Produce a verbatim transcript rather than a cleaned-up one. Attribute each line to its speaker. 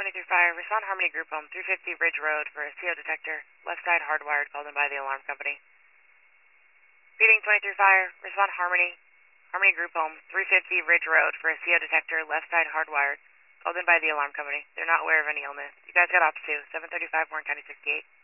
Speaker 1: twenty-three Fire, respond Harmony Group Home, three fifty Ridge Road for a C O detector, left side hardwired, called in by the alarm company. Repeating twenty-three Fire, respond Harmony, Harmony Group Home, three fifty Ridge Road for a C O detector, left side hardwired, called in by the alarm company. They're not aware of any illness. You guys got ops too, seven thirty-five Warren County sixty-eight.